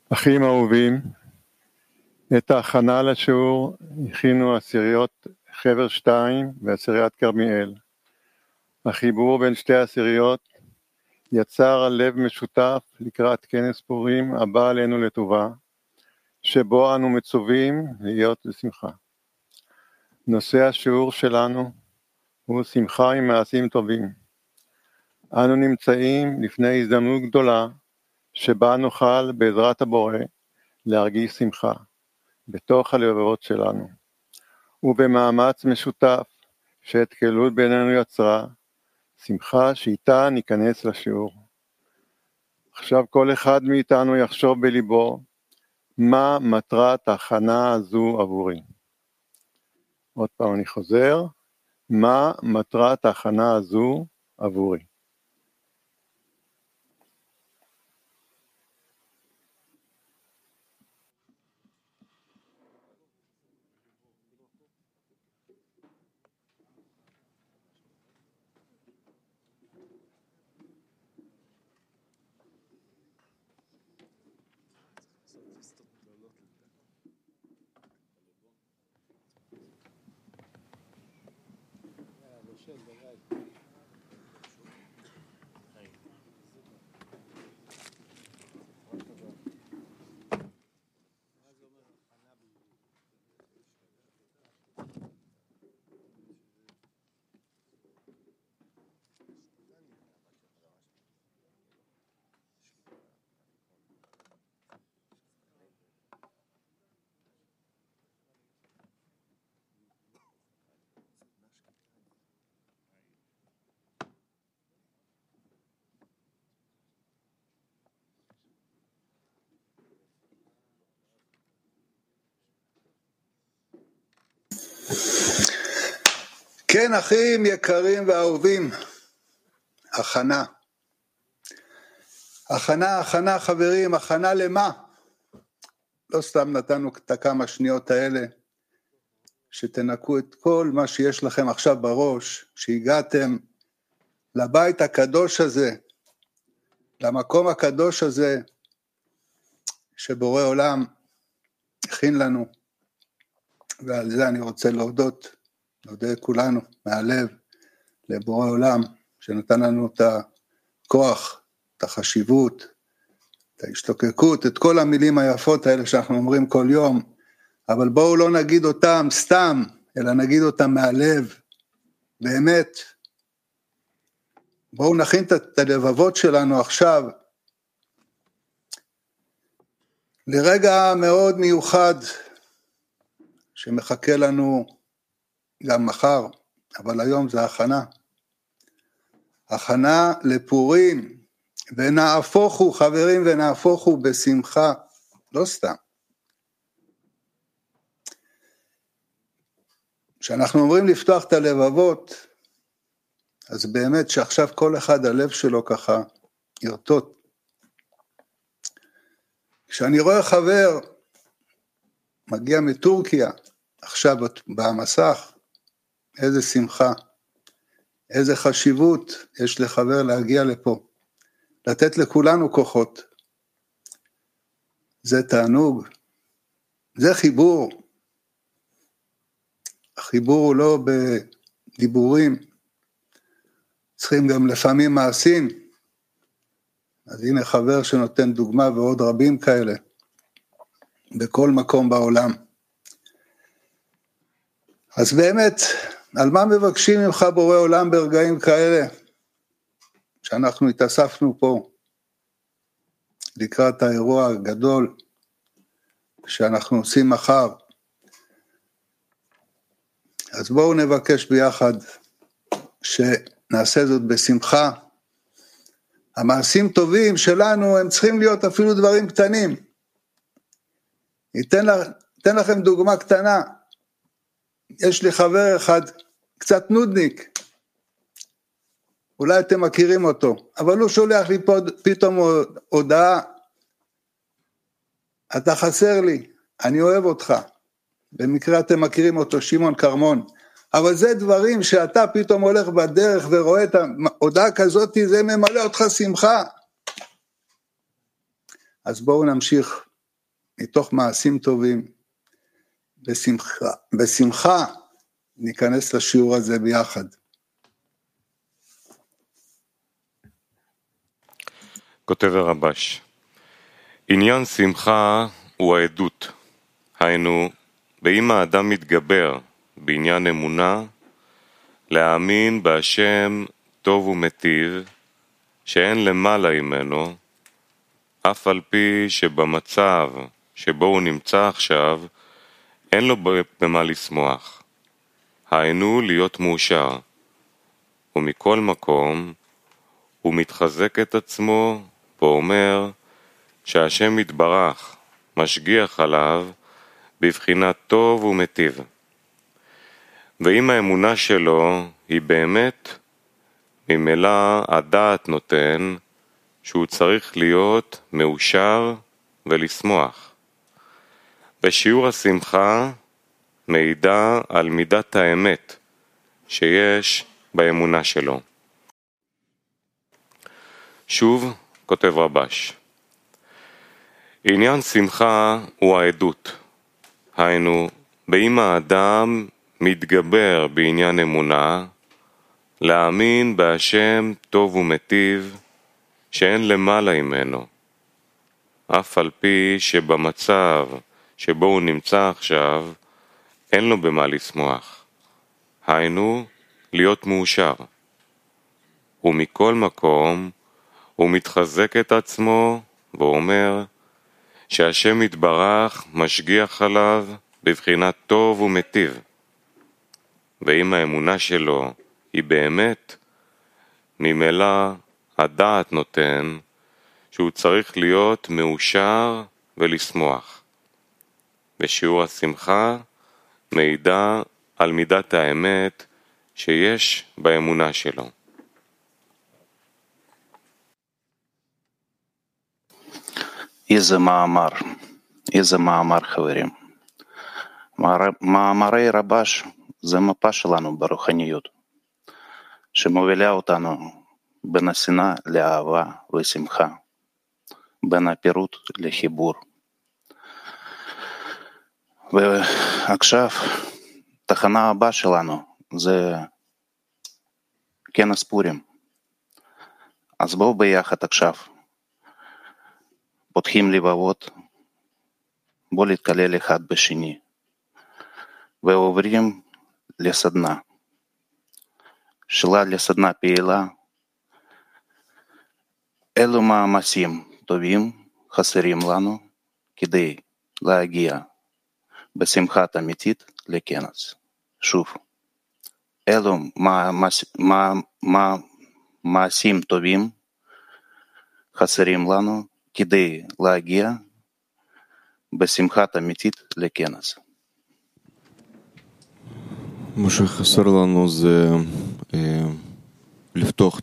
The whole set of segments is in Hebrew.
אחים אהובים, את ההכנה לשיעור הכינו עשיריות חבר 2 ועשיריית כרמיאל. החיבור בין שתי העשיריות יצר על לב משותף לקראת כנס פורים הבא עלינו לטובה, שבו אנו מצווים להיות בשמחה. נושא השיעור שלנו הוא שמחה עם מעשים טובים. אנו נמצאים לפני הזדמנות גדולה שבה נוכל בעזרת הבורא להרגיש שמחה בתוך הלבבות שלנו, ובמאמץ משותף שהתקלות בינינו יצרה, שמחה שאיתה ניכנס לשיעור. עכשיו כל אחד מאיתנו יחשוב בליבו מה מטרת ההכנה הזו עבורי. עוד פעם אני חוזר, מה מטרת ההכנה הזו עבורי. כן, אחים יקרים ואהובים, הכנה חברים, הכנה למה? לא סתם נתנו את הכמה שניות האלה, שתנקו את כל מה שיש לכם עכשיו בראש, שהגעתם לבית הקדוש הזה, למקום הקדוש הזה, שבורא עולם הכין לנו, ועל זה אני רוצה להודות כולנו מהלב לבורא עולם שנתן לנו את הכוח, את החשיבות, את ההשתוקקות, את כל המילים היפות האלה שאנחנו אומרים כל יום, אבל בואו לא נגיד אותם סתם, אלא נגיד אותם מהלב, באמת. בואו נכין את הלבבות שלנו עכשיו, לרגע מאוד מיוחד, שמחכה לנו גם מחר, אבל היום זה הכנה לפורים, ונהפוכו חברים, ונהפוכו בשמחה, לא סתם. כשאנחנו אומרים לפתוח את הלבבות, אז באמת שעכשיו כל אחד הלב שלו ככה ירטוט. כשאני רואה חבר מגיע מטורקיה, עכשיו במסך, איזה שמחה, איזה חשיבות יש לחבר להגיע לפה, לתת לכולנו כוחות. זה תענוג, זה חיבור. החיבור הוא לא בדיבורים, צריכים גם לפעמים מעשים. אז הנה חבר שנותן דוגמה ועוד רבים כאלה, בכל מקום בעולם. אז באמת, על מה מבקשים ממך בורא עולם ברגעים כאלה, שאנחנו התאספנו פה, לקראת האירוע הגדול, שאנחנו עושים מחר. אז בואו נבקש ביחד, שנעשה זאת בשמחה. המעשים טובים שלנו, הם צריכים להיות אפילו דברים קטנים. אתן לכם דוגמה קטנה, יש לי חבר אחד, קצת נודניק, אולי אתם מכירים אותו, אבל הוא שולח לי פתאום הודעה, אתה חסר לי, אני אוהב אותך, במקרה אתם מכירים אותו, שמעון קרמון, אבל זה דברים שאתה פתאום הולך בדרך ורואה את ההודעה כזאת, זה ממלא אותך שמחה. אז בואו נמשיך מתוך מעשים טובים. בשמחה ניכנס לשיעור הזה ביחד. כותב הרבש, עניין שמחה הוא העדות, היינו, באם האדם מתגבר בעניין אמונה, להאמין בהשם טוב ומטיב, שאין למעלה ממנו, אף על פי שבמצב שבו הוא נמצא עכשיו, אין לו במה לשמוח. היינו להיות מאושר, ומכל מקום הוא מתחזק את עצמו ואומר שהשם יתברך משגיח עליו בבחינת טוב ומטיב. ואם האמונה שלו היא באמת, ממילא הדעת נותן שהוא צריך להיות מאושר ולשמוח. ושיעור השמחה מעידה על מידת האמת שיש באמונה שלו. שוב כותב רבש, עניין שמחה הוא העדות, היינו, באם האדם מתגבר בעניין אמונה, להאמין בהשם טוב ומטיב, שאין למעלה ממנו, אף על פי שבמצב שבו הוא נמצא עכשיו, אין לו במה לשמוח. היינו, להיות מאושר. ומכל מקום, הוא מתחזק את עצמו ואומר שהשם יתברך משגיח עליו בבחינת טוב ומטיב. ואם האמונה שלו היא באמת, ממילא הדעת נותן שהוא צריך להיות מאושר ולשמוח. ושיעור השמחה מעידה על מידת האמת שיש באמונה שלו. איזה מאמר חברים. מאמרי רבש זה מפה שלנו ברוחניות, שמובילה אותנו בין השנאה לאהבה ושמחה, בין הפירוט לחיבור. ועכשיו, תחנה הבאה שלנו זה כנס פורים. אז בואו ביחד עכשיו. פותחים לבבות, בואו להתקלל אחד בשני, ועוברים לסדנה. שאלה לסדנה פעילה, אילו מאמצים טובים חסרים לנו כדי להגיע בשמחת אמיתית לכנס. שוב, אילו מעשים טובים חסרים לנו כדי להגיע בשמחת אמיתית לכנס. מה שחסר לנו זה לפתוח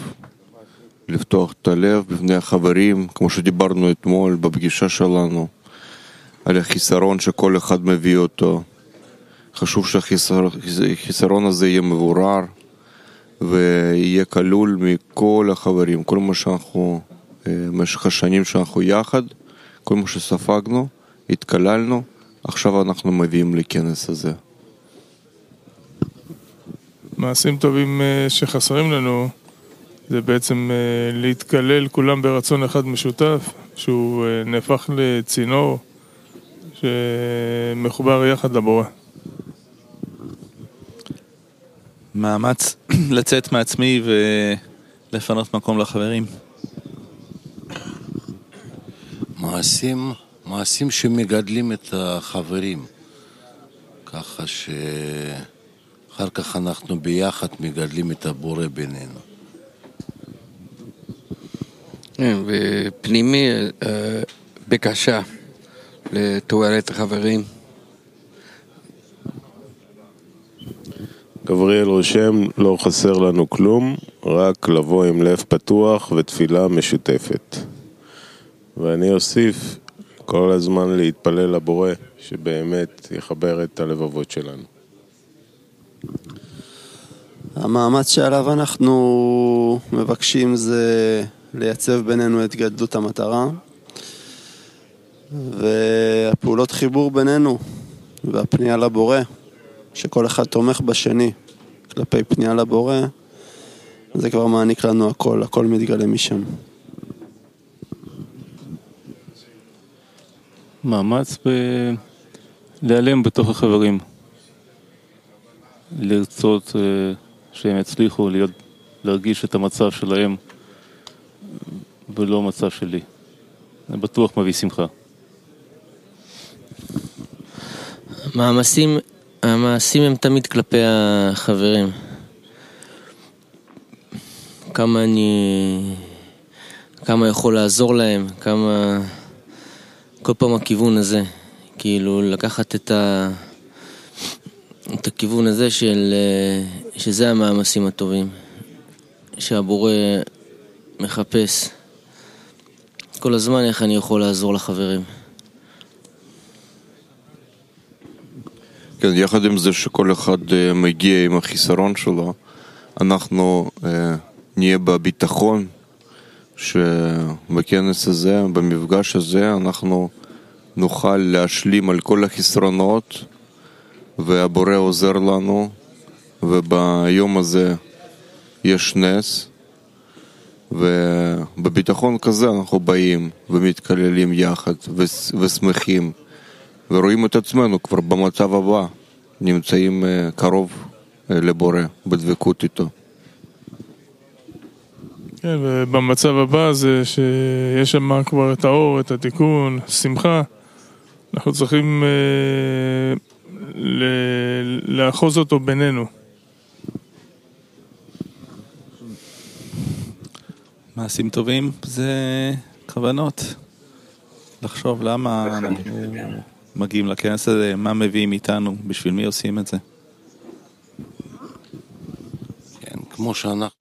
את הלב בפני החברים, כמו שדיברנו אתמול בפגישה שלנו, על החיסרון שכל אחד מביא אותו. חשוב שהחיסרון הזה יהיה מבורר ויהיה כלול מכל החברים. כל מה שאנחנו, במשך השנים שאנחנו יחד, כל מה שספגנו, התקללנו, עכשיו אנחנו מביאים לכנס הזה. מעשים טובים שחסרים לנו זה בעצם להתקלל כולם ברצון אחד משותף, שהוא נהפך לצינור שמחובר יחד לבורא. מאמץ לצאת מעצמי ולפנות מקום לחברים. מעשים שמגדלים את החברים, ככה שאחר כך אנחנו ביחד מגדלים את הבורא בינינו. ופנימי בקשה לתועלת החברים. גבריאל רושם, לא חסר לנו כלום, רק לבוא עם לב פתוח ותפילה משותפת. ואני אוסיף כל הזמן להתפלל לבורא שבאמת יחבר את הלבבות שלנו. המאמץ שעליו אנחנו מבקשים זה לייצב בינינו את גדלות המטרה, הפעולות חיבור בינינו והפנייה לבורא, שכל אחד תומך בשני כלפי פנייה לבורא, זה כבר מעניק לנו הכל מתגלה משם. מאמץ להיעלם בתוך החברים, לרצות שהם יצליחו להרגיש את המצב שלהם ולא המצב שלי. זה בטוח מביא שמחה. המעשים הם תמיד כלפי החברים. כמה יכול לעזור להם, כל פעם הכיוון הזה, כאילו לקחת את הכיוון הזה שזה המאמצים הטובים, שהבורא מחפש כל הזמן איך אני יכול לעזור לחברים. כן, יחד עם זה שכל אחד מגיע עם החיסרון שלו, אנחנו נהיה בביטחון שבכנס הזה, במפגש הזה, אנחנו נוכל להשלים על כל החסרונות, והבורא עוזר לנו, וביום הזה יש נס, ובביטחון כזה אנחנו באים ומתקללים יחד ושמחים, ורואים את עצמנו כבר במצב הבא, נמצאים קרוב לבורא, בדבקות איתו. כן, ובמצב הבא זה שיש שם כבר את האור, את התיקון, שמחה. אנחנו צריכים לאחוז אותו בינינו. מעשים טובים זה כוונות. לחשוב למה אנחנו מגיעים לכנס הזה, מה מביאים איתנו, בשביל מי עושים את זה. כן, כמו שאנחנו.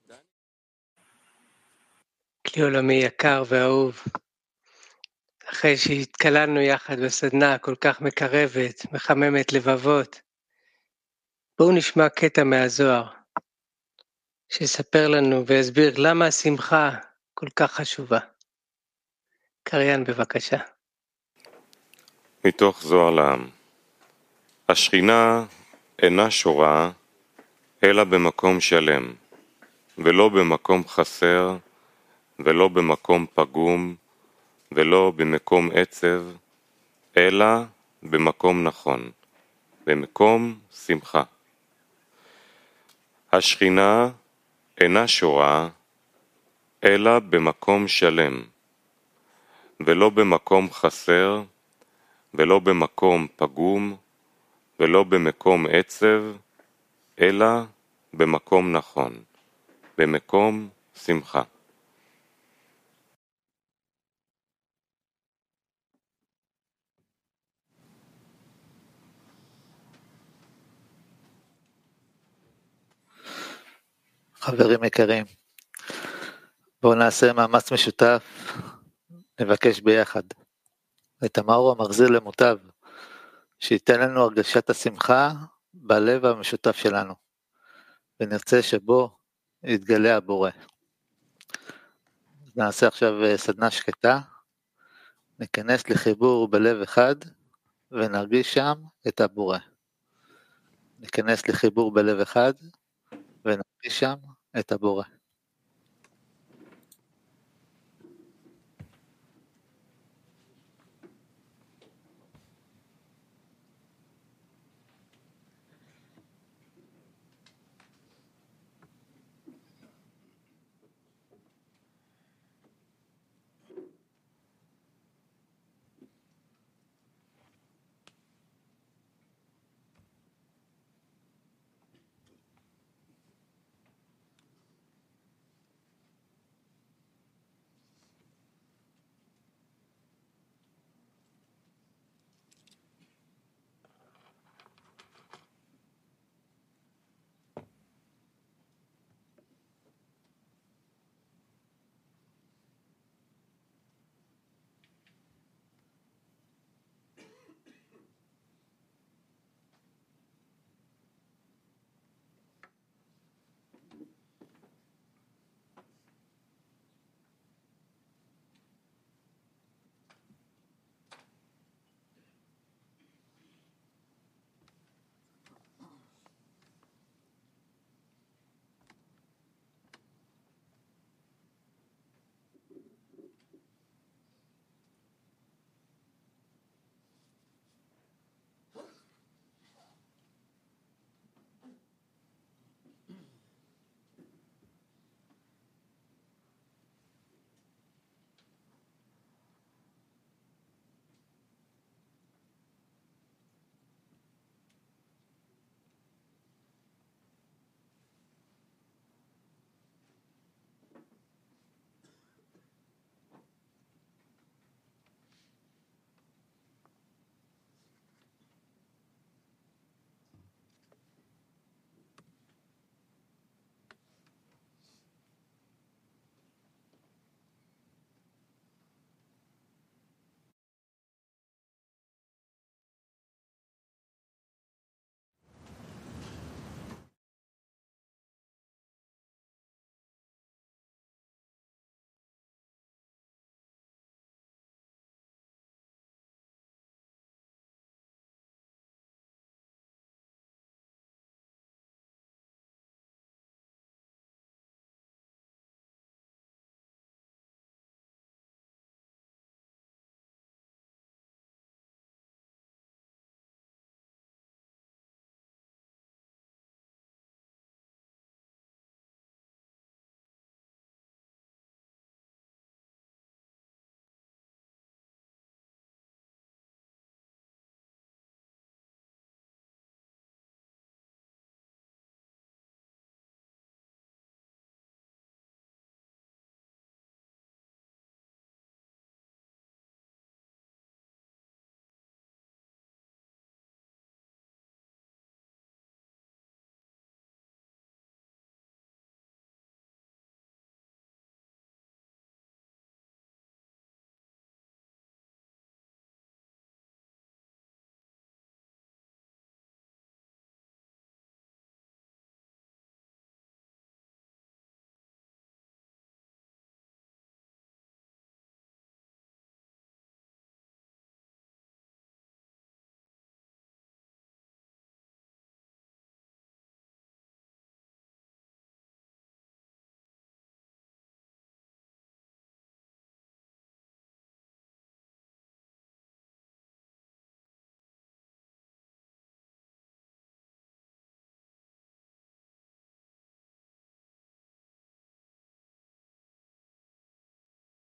כלי עולמי יקר ואהוב, אחרי שהתקללנו יחד בסדנה כל כך מקרבת, מחממת לבבות, בואו נשמע קטע מהזוהר, שיספר לנו ויסביר למה השמחה כל כך חשובה. קריין בבקשה. מתוך זוהר לעם. השכינה אינה שורה אלא במקום שלם, ולא במקום חסר, ולא במקום פגום, ולא במקום עצב, אלא במקום נכון, במקום שמחה. השכינה אינה שורה אלא במקום שלם, ולא במקום חסר, ולא במקום פגום, ולא במקום עצב, אלא במקום נכון, במקום שמחה. חברים יקרים, בואו נעשה מאמץ משותף, נבקש ביחד את המאור המחזיר למוטב, שייתן לנו הרגשת השמחה בלב המשותף שלנו, ונרצה שבו יתגלה הבורא. נעשה עכשיו סדנה שקטה, ניכנס לחיבור בלב אחד, ונרגיש שם את הבורא. ניכנס לחיבור בלב אחד, ונרגיש שם את הבורא.